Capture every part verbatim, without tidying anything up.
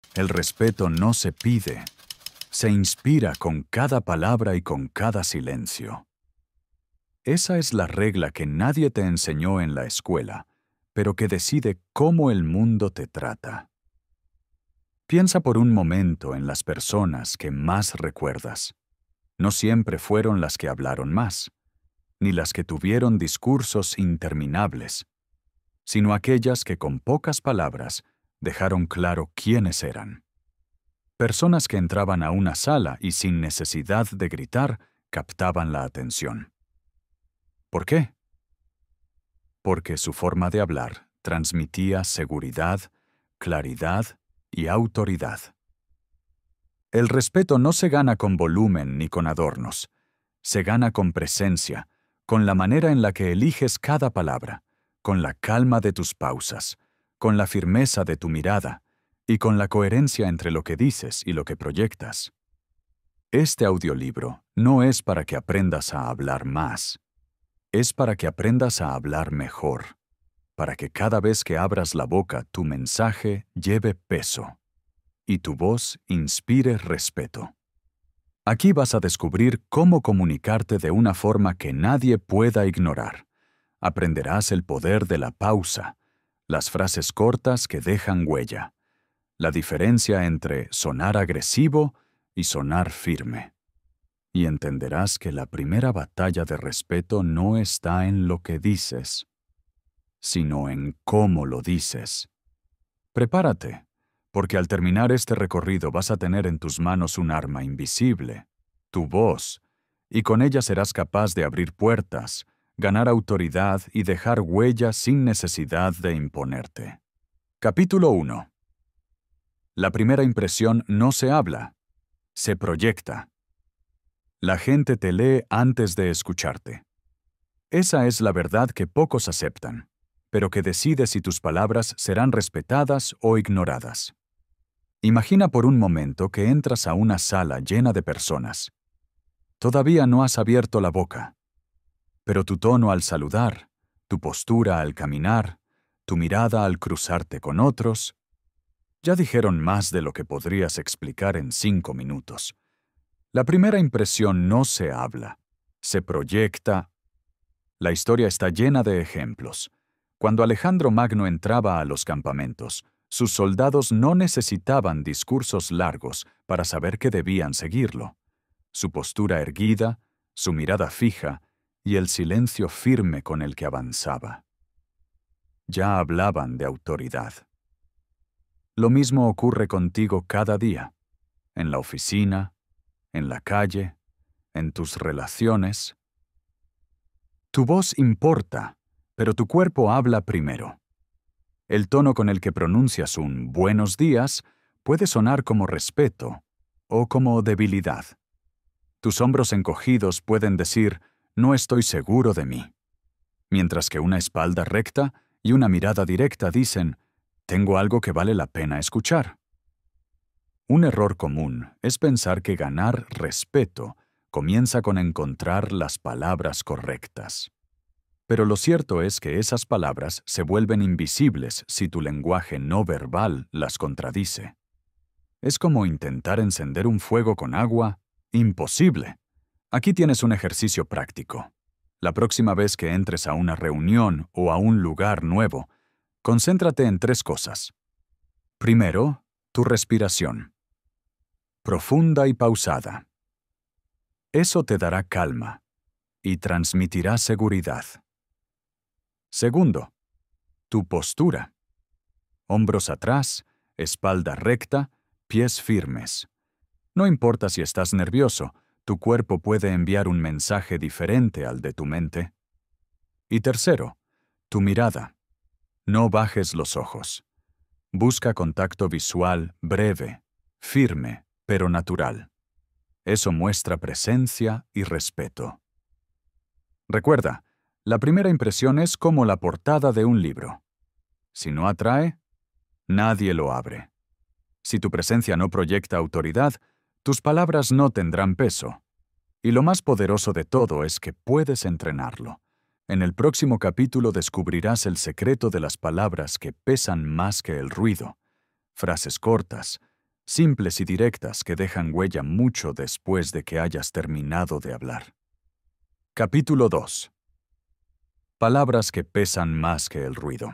El respeto no se pide, se inspira con cada palabra y con cada silencio. Esa es la regla que nadie te enseñó en la escuela, pero que decide cómo el mundo te trata. Piensa por un momento en las personas que más recuerdas. No siempre fueron las que hablaron más, ni las que tuvieron discursos interminables, sino aquellas que con pocas palabras dejaron claro quiénes eran. Personas que entraban a una sala y sin necesidad de gritar, captaban la atención. ¿Por qué? Porque su forma de hablar transmitía seguridad, claridad y autoridad. El respeto no se gana con volumen ni con adornos. Se gana con presencia, con la manera en la que eliges cada palabra, con la calma de tus pausas, con la firmeza de tu mirada y con la coherencia entre lo que dices y lo que proyectas. Este audiolibro no es para que aprendas a hablar más. Es para que aprendas a hablar mejor, para que cada vez que abras la boca tu mensaje lleve peso y tu voz inspire respeto. Aquí vas a descubrir cómo comunicarte de una forma que nadie pueda ignorar. Aprenderás el poder de la pausa, las frases cortas que dejan huella, la diferencia entre sonar agresivo y sonar firme. Y entenderás que la primera batalla de respeto no está en lo que dices, sino en cómo lo dices. Prepárate, porque al terminar este recorrido vas a tener en tus manos un arma invisible, tu voz, y con ella serás capaz de abrir puertas, ganar autoridad y dejar huella sin necesidad de imponerte. Capítulo uno. La primera impresión no se habla, se proyecta. La gente te lee antes de escucharte. Esa es la verdad que pocos aceptan, pero que decide si tus palabras serán respetadas o ignoradas. Imagina por un momento que entras a una sala llena de personas. Todavía no has abierto la boca, pero tu tono al saludar, tu postura al caminar, tu mirada al cruzarte con otros, ya dijeron más de lo que podrías explicar en cinco minutos. La primera impresión no se habla, se proyecta. La historia está llena de ejemplos. Cuando Alejandro Magno entraba a los campamentos, sus soldados no necesitaban discursos largos para saber que debían seguirlo. Su postura erguida, su mirada fija y el silencio firme con el que avanzaba. Ya hablaban de autoridad. Lo mismo ocurre contigo cada día, en la oficina, en la calle, en tus relaciones. Tu voz importa, pero tu cuerpo habla primero. El tono con el que pronuncias un buenos días puede sonar como respeto o como debilidad. Tus hombros encogidos pueden decir, no estoy seguro de mí, mientras que una espalda recta y una mirada directa dicen, tengo algo que vale la pena escuchar. Un error común es pensar que ganar respeto comienza con encontrar las palabras correctas. Pero lo cierto es que esas palabras se vuelven invisibles si tu lenguaje no verbal las contradice. Es como intentar encender un fuego con agua. Imposible. Aquí tienes un ejercicio práctico. La próxima vez que entres a una reunión o a un lugar nuevo, concéntrate en tres cosas. Primero, tu respiración. Profunda y pausada. Eso te dará calma y transmitirá seguridad. Segundo, tu postura. Hombros atrás, espalda recta, pies firmes. No importa si estás nervioso, tu cuerpo puede enviar un mensaje diferente al de tu mente. Y tercero, tu mirada. No bajes los ojos. Busca contacto visual breve, firme, pero natural. Eso muestra presencia y respeto. Recuerda, la primera impresión es como la portada de un libro. Si no atrae, nadie lo abre. Si tu presencia no proyecta autoridad, tus palabras no tendrán peso. Y lo más poderoso de todo es que puedes entrenarlo. En el próximo capítulo descubrirás el secreto de las palabras que pesan más que el ruido. Frases cortas, simples y directas que dejan huella mucho después de que hayas terminado de hablar. Capítulo dos. Palabras que pesan más que el ruido.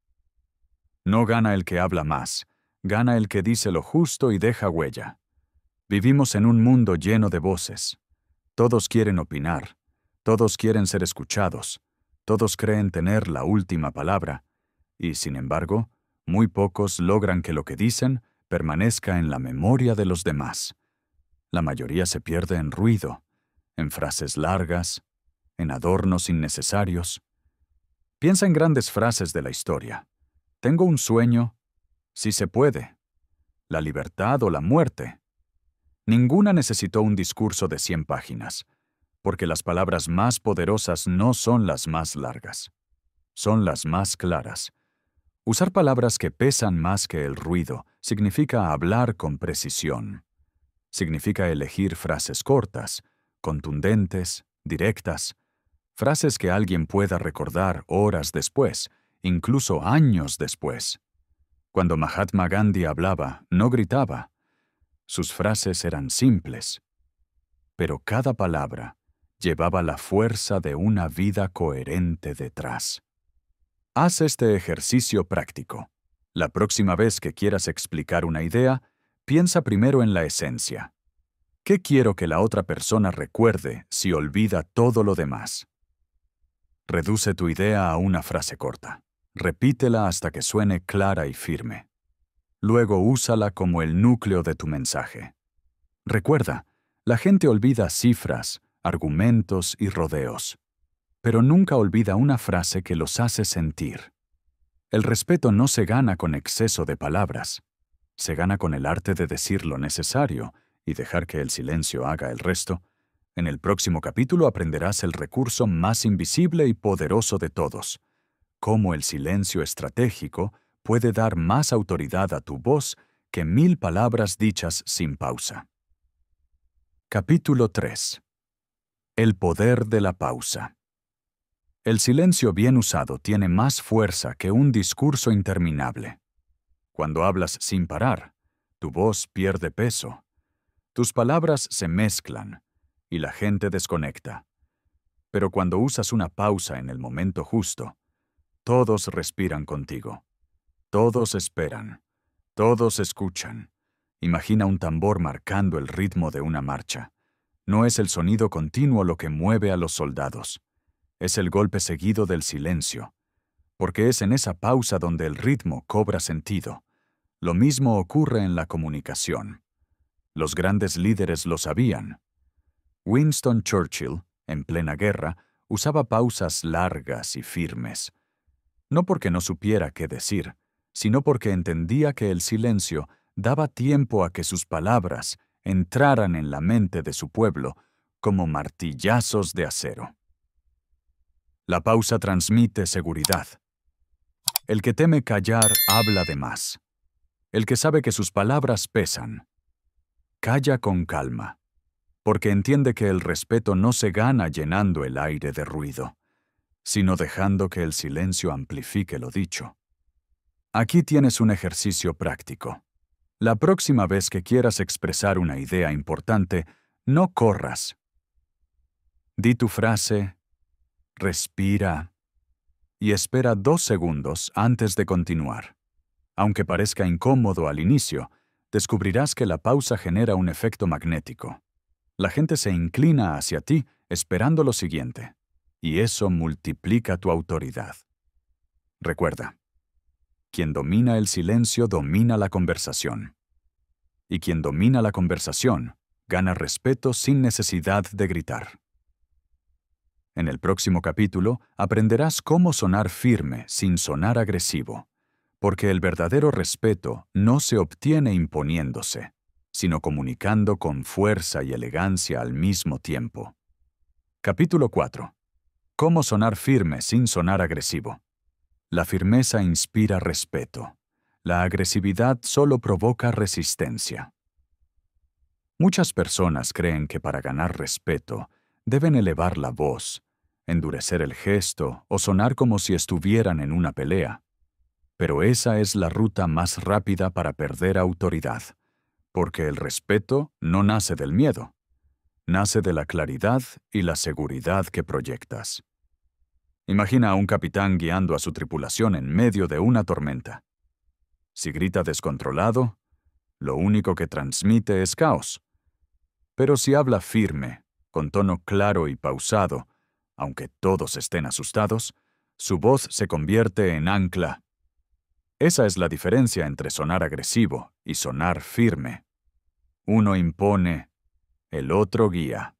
No gana el que habla más, gana el que dice lo justo y deja huella. Vivimos en un mundo lleno de voces. Todos quieren opinar, todos quieren ser escuchados, todos creen tener la última palabra, y sin embargo, muy pocos logran que lo que dicen permanezca en la memoria de los demás. La mayoría se pierde en ruido, en frases largas, en adornos innecesarios. Piensa en grandes frases de la historia. Tengo un sueño, si se puede. La libertad o la muerte. Ninguna necesitó un discurso de cien páginas, porque las palabras más poderosas no son las más largas, son las más claras. Usar palabras que pesan más que el ruido significa hablar con precisión. Significa elegir frases cortas, contundentes, directas, frases que alguien pueda recordar horas después, incluso años después. Cuando Mahatma Gandhi hablaba, no gritaba. Sus frases eran simples, pero cada palabra llevaba la fuerza de una vida coherente detrás. Haz este ejercicio práctico. La próxima vez que quieras explicar una idea, piensa primero en la esencia. ¿Qué quiero que la otra persona recuerde si olvida todo lo demás? Reduce tu idea a una frase corta. Repítela hasta que suene clara y firme. Luego úsala como el núcleo de tu mensaje. Recuerda, la gente olvida cifras, argumentos y rodeos, pero nunca olvida una frase que los hace sentir. El respeto no se gana con exceso de palabras, se gana con el arte de decir lo necesario y dejar que el silencio haga el resto. En el próximo capítulo aprenderás el recurso más invisible y poderoso de todos, cómo el silencio estratégico puede dar más autoridad a tu voz que mil palabras dichas sin pausa. Capítulo tres. El poder de la pausa. El silencio bien usado tiene más fuerza que un discurso interminable. Cuando hablas sin parar, tu voz pierde peso. Tus palabras se mezclan y la gente desconecta. Pero cuando usas una pausa en el momento justo, todos respiran contigo. Todos esperan. Todos escuchan. Imagina un tambor marcando el ritmo de una marcha. No es el sonido continuo lo que mueve a los soldados. Es el golpe seguido del silencio. Porque es en esa pausa donde el ritmo cobra sentido. Lo mismo ocurre en la comunicación. Los grandes líderes lo sabían. Winston Churchill, en plena guerra, usaba pausas largas y firmes. No porque no supiera qué decir, sino porque entendía que el silencio daba tiempo a que sus palabras entraran en la mente de su pueblo como martillazos de acero. La pausa transmite seguridad. El que teme callar habla de más. El que sabe que sus palabras pesan, calla con calma, porque entiende que el respeto no se gana llenando el aire de ruido, sino dejando que el silencio amplifique lo dicho. Aquí tienes un ejercicio práctico. La próxima vez que quieras expresar una idea importante, no corras. Di tu frase, respira y espera dos segundos antes de continuar. Aunque parezca incómodo al inicio, descubrirás que la pausa genera un efecto magnético. La gente se inclina hacia ti esperando lo siguiente, y eso multiplica tu autoridad. Recuerda, quien domina el silencio domina la conversación. Y quien domina la conversación gana respeto sin necesidad de gritar. En el próximo capítulo aprenderás cómo sonar firme sin sonar agresivo, porque el verdadero respeto no se obtiene imponiéndose, sino comunicando con fuerza y elegancia al mismo tiempo. Capítulo cuatro. Cómo sonar firme sin sonar agresivo. La firmeza inspira respeto. La agresividad solo provoca resistencia. Muchas personas creen que para ganar respeto deben elevar la voz, endurecer el gesto o sonar como si estuvieran en una pelea. Pero esa es la ruta más rápida para perder autoridad, porque el respeto no nace del miedo, nace de la claridad y la seguridad que proyectas. Imagina a un capitán guiando a su tripulación en medio de una tormenta. Si grita descontrolado, lo único que transmite es caos. Pero si habla firme, con tono claro y pausado, aunque todos estén asustados, su voz se convierte en ancla. Esa es la diferencia entre sonar agresivo y sonar firme. Uno impone, el otro guía.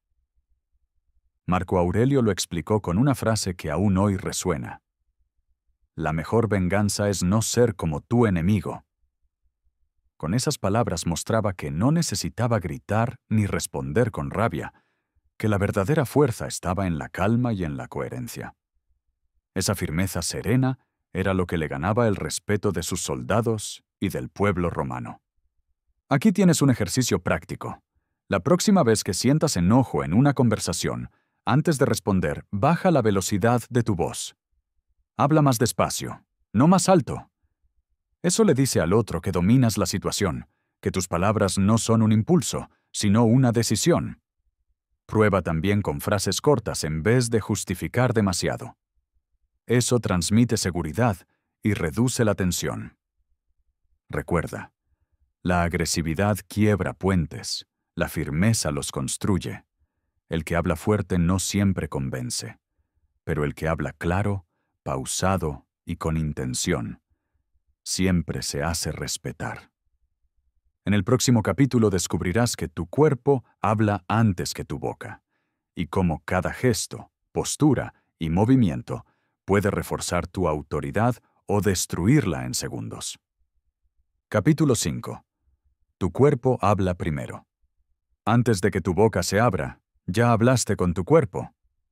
Marco Aurelio lo explicó con una frase que aún hoy resuena. La mejor venganza es no ser como tu enemigo. Con esas palabras mostraba que no necesitaba gritar ni responder con rabia, que la verdadera fuerza estaba en la calma y en la coherencia. Esa firmeza serena era lo que le ganaba el respeto de sus soldados y del pueblo romano. Aquí tienes un ejercicio práctico. La próxima vez que sientas enojo en una conversación, antes de responder, baja la velocidad de tu voz. Habla más despacio, no más alto. Eso le dice al otro que dominas la situación, que tus palabras no son un impulso, sino una decisión. Prueba también con frases cortas en vez de justificar demasiado. Eso transmite seguridad y reduce la tensión. Recuerda, la agresividad quiebra puentes, la firmeza los construye. El que habla fuerte no siempre convence, pero el que habla claro, pausado y con intención, siempre se hace respetar. En el próximo capítulo descubrirás que tu cuerpo habla antes que tu boca, y cómo cada gesto, postura y movimiento puede reforzar tu autoridad o destruirla en segundos. Capítulo cinco. Tu cuerpo habla primero. Antes de que tu boca se abra, ya hablaste con tu cuerpo.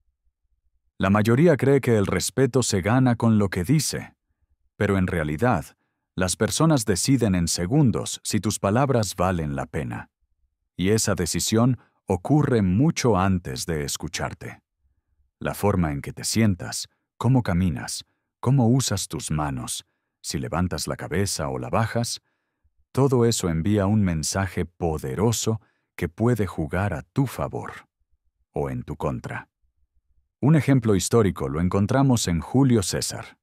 La mayoría cree que el respeto se gana con lo que dice, pero en realidad, las personas deciden en segundos si tus palabras valen la pena. Y esa decisión ocurre mucho antes de escucharte. La forma en que te sientas, cómo caminas, cómo usas tus manos, si levantas la cabeza o la bajas, todo eso envía un mensaje poderoso que puede jugar a tu favor o en tu contra. Un ejemplo histórico lo encontramos en Julio César.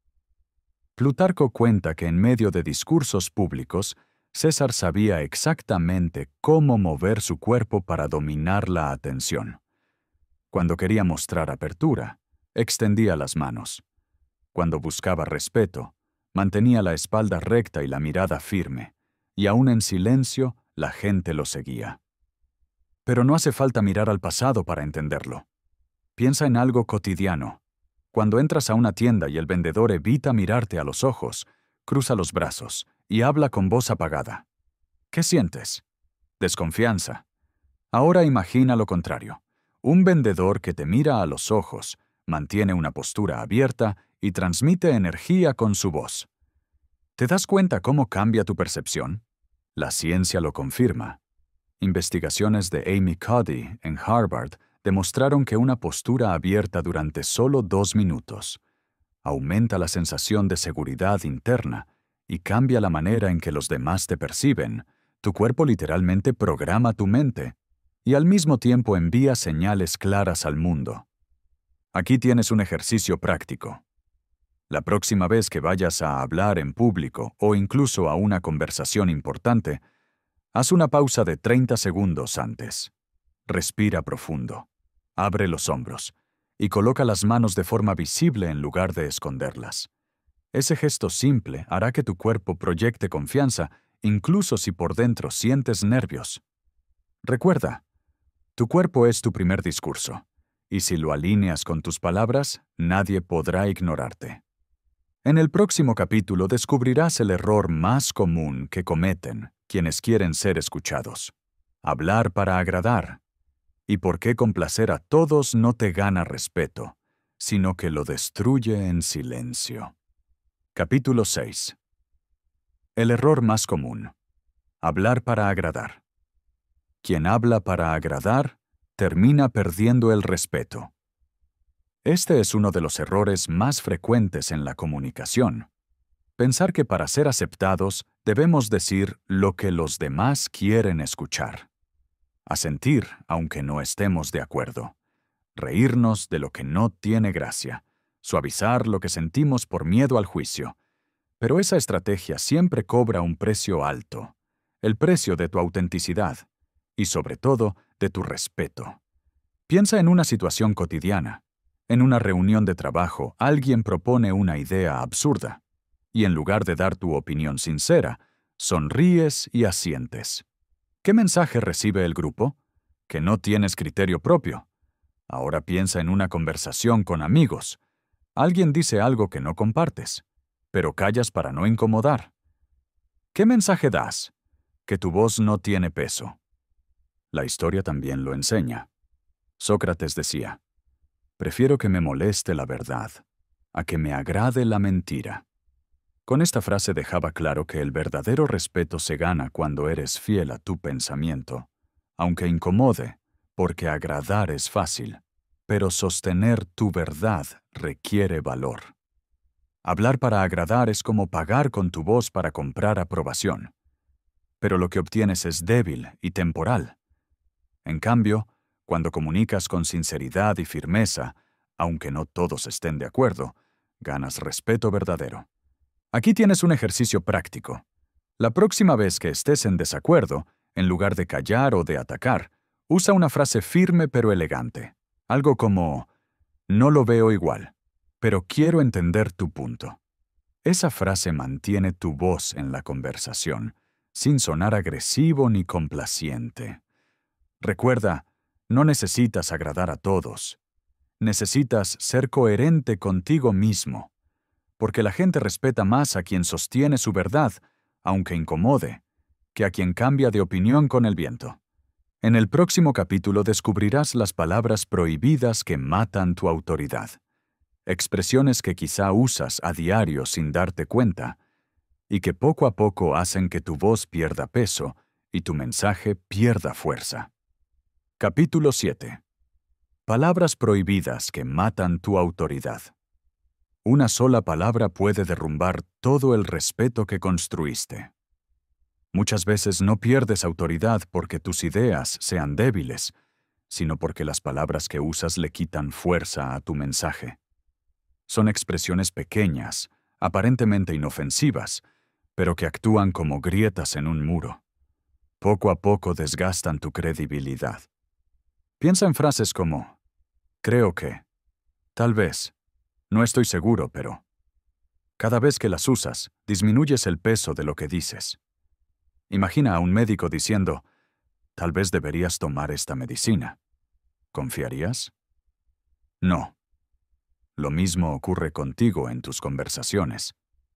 Plutarco cuenta que en medio de discursos públicos, César sabía exactamente cómo mover su cuerpo para dominar la atención. Cuando quería mostrar apertura, extendía las manos. Cuando buscaba respeto, mantenía la espalda recta y la mirada firme, y aún en silencio, la gente lo seguía. Pero no hace falta mirar al pasado para entenderlo. Piensa en algo cotidiano. Cuando entras a una tienda y el vendedor evita mirarte a los ojos, cruza los brazos y habla con voz apagada. ¿Qué sientes? Desconfianza. Ahora imagina lo contrario. Un vendedor que te mira a los ojos, mantiene una postura abierta y transmite energía con su voz. ¿Te das cuenta cómo cambia tu percepción? La ciencia lo confirma. Investigaciones de Amy Cuddy en Harvard demostraron que una postura abierta durante solo dos minutos aumenta la sensación de seguridad interna y cambia la manera en que los demás te perciben. Tu cuerpo literalmente programa tu mente y al mismo tiempo envía señales claras al mundo. Aquí tienes un ejercicio práctico. La próxima vez que vayas a hablar en público o incluso a una conversación importante, haz una pausa de treinta segundos antes. Respira profundo. Abre los hombros y coloca las manos de forma visible en lugar de esconderlas. Ese gesto simple hará que tu cuerpo proyecte confianza, incluso si por dentro sientes nervios. Recuerda, tu cuerpo es tu primer discurso, y si lo alineas con tus palabras, nadie podrá ignorarte. En el próximo capítulo descubrirás el error más común que cometen quienes quieren ser escuchados: hablar para agradar. Y por qué complacer a todos no te gana respeto, sino que lo destruye en silencio. Capítulo seis. El error más común: hablar para agradar. Quien habla para agradar, termina perdiendo el respeto. Este es uno de los errores más frecuentes en la comunicación. Pensar que para ser aceptados debemos decir lo que los demás quieren escuchar. Asentir aunque no estemos de acuerdo. Reírnos de lo que no tiene gracia. Suavizar lo que sentimos por miedo al juicio. Pero esa estrategia siempre cobra un precio alto. El precio de tu autenticidad. Y sobre todo, de tu respeto. Piensa en una situación cotidiana. En una reunión de trabajo, alguien propone una idea absurda. Y en lugar de dar tu opinión sincera, sonríes y asientes. ¿Qué mensaje recibe el grupo? Que no tienes criterio propio. Ahora piensa en una conversación con amigos. Alguien dice algo que no compartes, pero callas para no incomodar. ¿Qué mensaje das? Que tu voz no tiene peso. La historia también lo enseña. Sócrates decía, prefiero que me moleste la verdad, a que me agrade la mentira. Con esta frase dejaba claro que el verdadero respeto se gana cuando eres fiel a tu pensamiento, aunque incomode, porque agradar es fácil, pero sostener tu verdad requiere valor. Hablar para agradar es como pagar con tu voz para comprar aprobación, pero lo que obtienes es débil y temporal. En cambio, cuando comunicas con sinceridad y firmeza, aunque no todos estén de acuerdo, ganas respeto verdadero. Aquí tienes un ejercicio práctico. La próxima vez que estés en desacuerdo, en lugar de callar o de atacar, usa una frase firme pero elegante. Algo como, no lo veo igual, pero quiero entender tu punto. Esa frase mantiene tu voz en la conversación, sin sonar agresivo ni complaciente. Recuerda, no necesitas agradar a todos. Necesitas ser coherente contigo mismo. Porque la gente respeta más a quien sostiene su verdad, aunque incomode, que a quien cambia de opinión con el viento. En el próximo capítulo descubrirás las palabras prohibidas que matan tu autoridad, expresiones que quizá usas a diario sin darte cuenta, y que poco a poco hacen que tu voz pierda peso y tu mensaje pierda fuerza. Capítulo siete. Palabras prohibidas que matan tu autoridad. Una sola palabra puede derrumbar todo el respeto que construiste. Muchas veces no pierdes autoridad porque tus ideas sean débiles, sino porque las palabras que usas le quitan fuerza a tu mensaje. Son expresiones pequeñas, aparentemente inofensivas, pero que actúan como grietas en un muro. Poco a poco desgastan tu credibilidad. Piensa en frases como, creo que, tal vez, no estoy seguro, pero... Cada vez que las usas, disminuyes el peso de lo que dices. Imagina a un médico diciendo, tal vez deberías tomar esta medicina. ¿Confiarías? No. Lo mismo ocurre contigo en tus conversaciones.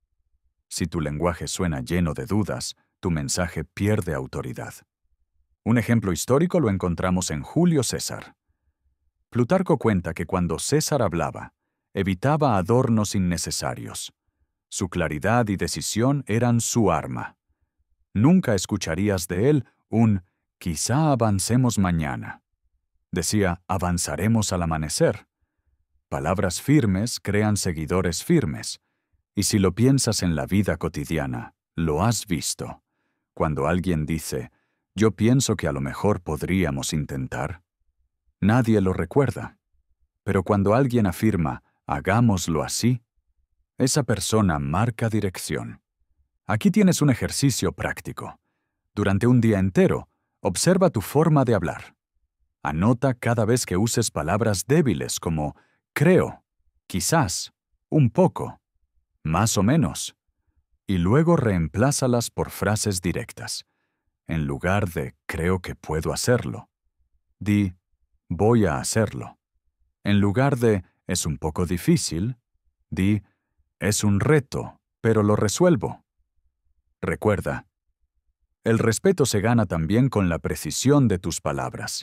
Si tu lenguaje suena lleno de dudas, tu mensaje pierde autoridad. Un ejemplo histórico lo encontramos en Julio César. Plutarco cuenta que cuando César hablaba, evitaba adornos innecesarios. Su claridad y decisión eran su arma. Nunca escucharías de él un «quizá avancemos mañana». Decía «avanzaremos al amanecer». Palabras firmes crean seguidores firmes. Y si lo piensas en la vida cotidiana, lo has visto. Cuando alguien dice «yo pienso que a lo mejor podríamos intentar», nadie lo recuerda. Pero cuando alguien afirma «hagámoslo así», esa persona marca dirección. Aquí tienes un ejercicio práctico. Durante un día entero, observa tu forma de hablar. Anota cada vez que uses palabras débiles como creo, quizás, un poco, más o menos, y luego reemplázalas por frases directas. En lugar de creo que puedo hacerlo, di voy a hacerlo. En lugar de es un poco difícil, di es un reto, pero lo resuelvo. Recuerda, el respeto se gana también con la precisión de tus palabras.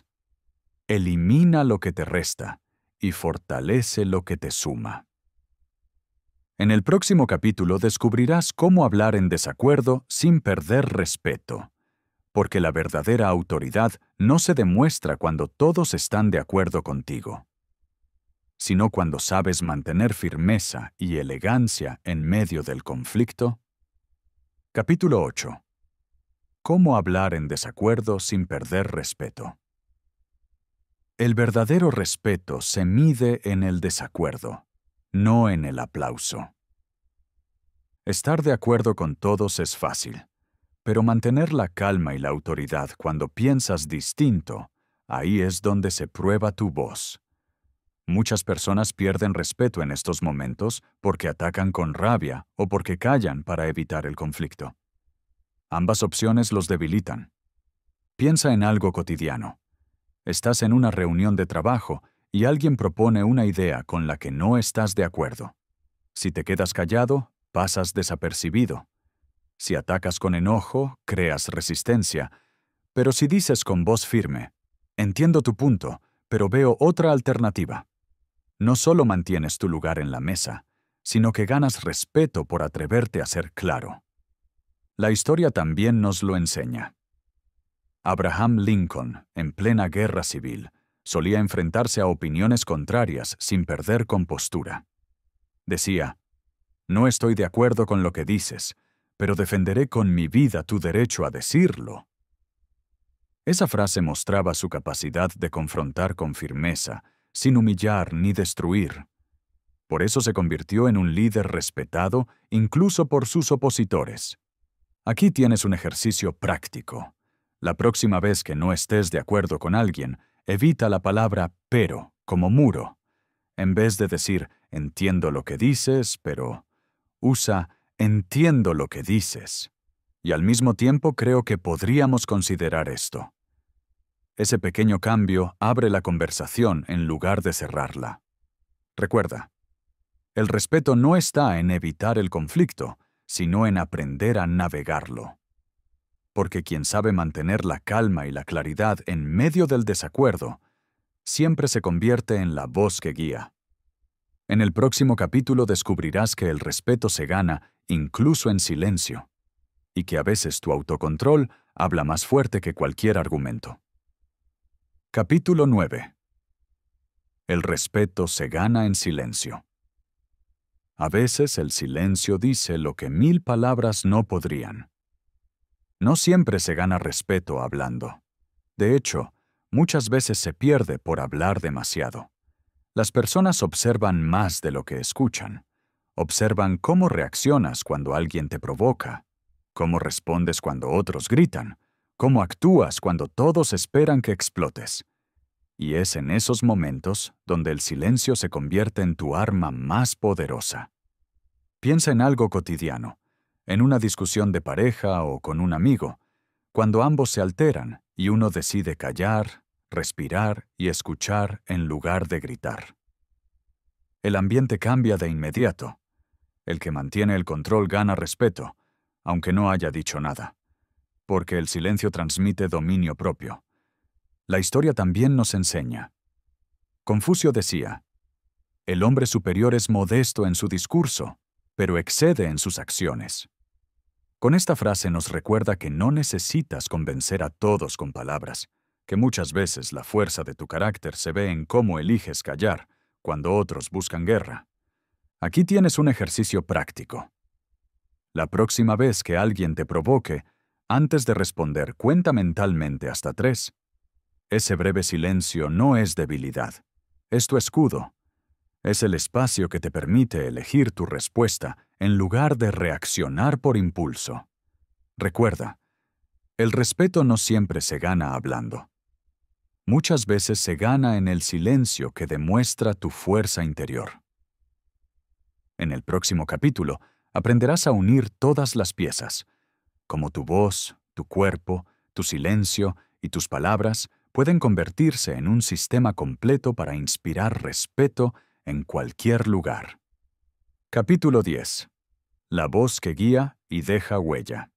Elimina lo que te resta y fortalece lo que te suma. En el próximo capítulo descubrirás cómo hablar en desacuerdo sin perder respeto, porque la verdadera autoridad no se demuestra cuando todos están de acuerdo contigo. sino cuando sabes mantener firmeza y elegancia en medio del conflicto. Capítulo ocho. Cómo hablar en desacuerdo sin perder respeto. El verdadero respeto se mide en el desacuerdo, no en el aplauso. Estar de acuerdo con todos es fácil, pero mantener la calma y la autoridad cuando piensas distinto, ahí es donde se prueba tu voz. Muchas personas pierden respeto en estos momentos porque atacan con rabia o porque callan para evitar el conflicto. Ambas opciones los debilitan. Piensa en algo cotidiano. Estás en una reunión de trabajo y alguien propone una idea con la que no estás de acuerdo. Si te quedas callado, pasas desapercibido. Si atacas con enojo, creas resistencia. Pero si dices con voz firme, entiendo tu punto, pero veo otra alternativa, no solo mantienes tu lugar en la mesa, sino que ganas respeto por atreverte a ser claro. La historia también nos lo enseña. Abraham Lincoln, en plena guerra civil, solía enfrentarse a opiniones contrarias sin perder compostura. Decía, «No estoy de acuerdo con lo que dices, pero defenderé con mi vida tu derecho a decirlo». Esa frase mostraba su capacidad de confrontar con firmeza, sin humillar ni destruir. Por eso se convirtió en un líder respetado incluso por sus opositores. Aquí tienes un ejercicio práctico. La próxima vez que no estés de acuerdo con alguien, evita la palabra pero como muro. En vez de decir entiendo lo que dices, pero usa entiendo lo que dices. Y al mismo tiempo creo que podríamos considerar esto. Ese pequeño cambio abre la conversación en lugar de cerrarla. Recuerda, el respeto no está en evitar el conflicto, sino en aprender a navegarlo. Porque quien sabe mantener la calma y la claridad en medio del desacuerdo, siempre se convierte en la voz que guía. En el próximo capítulo descubrirás que el respeto se gana incluso en silencio, y que a veces tu autocontrol habla más fuerte que cualquier argumento. Capítulo nueve. El respeto se gana en silencio. A veces el silencio dice lo que mil palabras no podrían. No siempre se gana respeto hablando. De hecho, muchas veces se pierde por hablar demasiado. Las personas observan más de lo que escuchan. Observan cómo reaccionas cuando alguien te provoca, cómo respondes cuando otros gritan, cómo actúas cuando todos esperan que explotes. Y es en esos momentos donde el silencio se convierte en tu arma más poderosa. Piensa en algo cotidiano, en una discusión de pareja o con un amigo, cuando ambos se alteran y uno decide callar, respirar y escuchar en lugar de gritar. El ambiente cambia de inmediato. El que mantiene el control gana respeto, aunque no haya dicho nada, porque el silencio transmite dominio propio. La historia también nos enseña. Confucio decía, «El hombre superior es modesto en su discurso, pero excede en sus acciones». Con esta frase nos recuerda que no necesitas convencer a todos con palabras, que muchas veces la fuerza de tu carácter se ve en cómo eliges callar cuando otros buscan guerra. Aquí tienes un ejercicio práctico. La próxima vez que alguien te provoque, antes de responder, cuenta mentalmente hasta tres. Ese breve silencio no es debilidad, es tu escudo. Es el espacio que te permite elegir tu respuesta en lugar de reaccionar por impulso. Recuerda, el respeto no siempre se gana hablando. Muchas veces se gana en el silencio que demuestra tu fuerza interior. En el próximo capítulo, aprenderás a unir todas las piezas, como tu voz, tu cuerpo, tu silencio y tus palabras pueden convertirse en un sistema completo para inspirar respeto en cualquier lugar. Capítulo diez. La voz que guía y deja huella.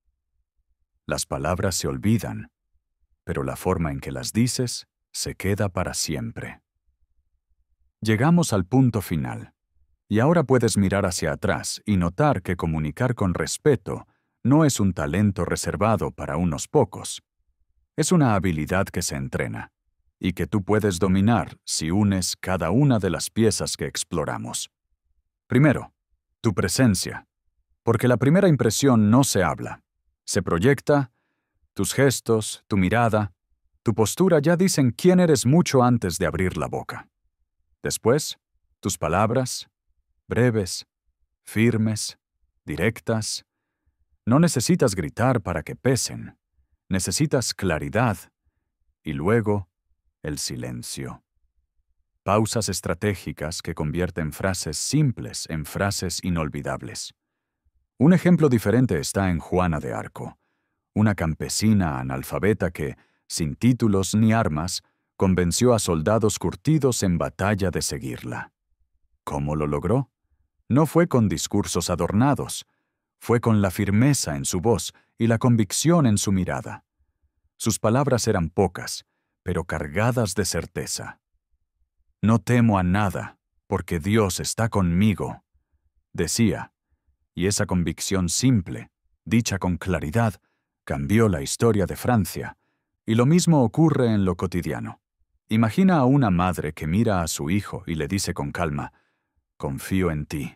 Las palabras se olvidan, pero la forma en que las dices se queda para siempre. Llegamos al punto final, y ahora puedes mirar hacia atrás y notar que comunicar con respeto no es un talento reservado para unos pocos. Es una habilidad que se entrena. y que tú puedes dominar si unes cada una de las piezas que exploramos. Primero, tu presencia, porque la primera impresión no se habla, se proyecta. Tus gestos, tu mirada, tu postura ya dicen quién eres mucho antes de abrir la boca. Después, tus palabras, breves, firmes, directas. No necesitas gritar para que pesen, necesitas claridad. Y luego, el silencio. Pausas estratégicas que convierten frases simples en frases inolvidables. Un ejemplo diferente está en Juana de Arco, una campesina analfabeta que, sin títulos ni armas, convenció a soldados curtidos en batalla de seguirla. ¿Cómo lo logró? No fue con discursos adornados, fue con la firmeza en su voz y la convicción en su mirada. Sus palabras eran pocas, pero cargadas de certeza. No temo a nada, porque Dios está conmigo, decía, y esa convicción simple, dicha con claridad, cambió la historia de Francia, y lo mismo ocurre en lo cotidiano. Imagina a una madre que mira a su hijo y le dice con calma, «Confío en ti».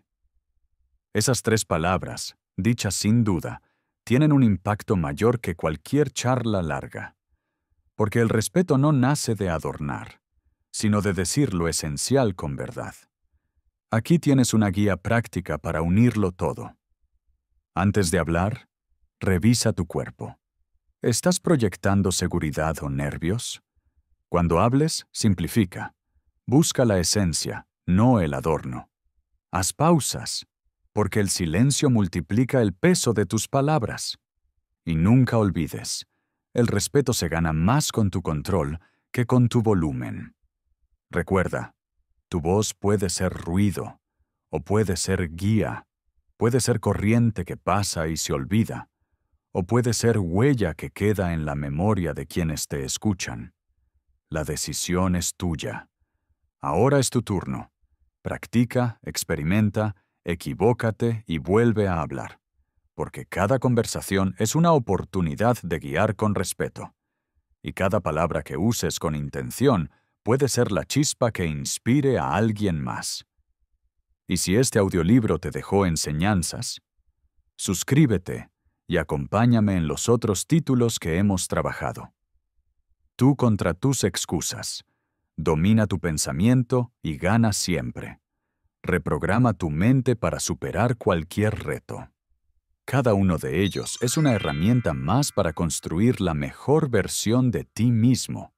Esas tres palabras, dichas sin duda, tienen un impacto mayor que cualquier charla larga. Porque el respeto no nace de adornar, sino de decir lo esencial con verdad. Aquí tienes una guía práctica para unirlo todo. Antes de hablar, revisa tu cuerpo. ¿Estás proyectando seguridad o nervios? Cuando hables, simplifica. Busca la esencia, no el adorno. Haz pausas, porque el silencio multiplica el peso de tus palabras. Y nunca olvides, el respeto se gana más con tu control que con tu volumen. Recuerda, tu voz puede ser ruido, o puede ser guía, puede ser corriente que pasa y se olvida, o puede ser huella que queda en la memoria de quienes te escuchan. La decisión es tuya. Ahora es tu turno. Practica, experimenta, equivócate y vuelve a hablar, porque cada conversación es una oportunidad de guiar con respeto. Y cada palabra que uses con intención puede ser la chispa que inspire a alguien más. Y si este audiolibro te dejó enseñanzas, suscríbete y acompáñame en los otros títulos que hemos trabajado. Tú contra tus excusas. Domina tu pensamiento y gana siempre. Reprograma tu mente para superar cualquier reto. Cada uno de ellos es una herramienta más para construir la mejor versión de ti mismo.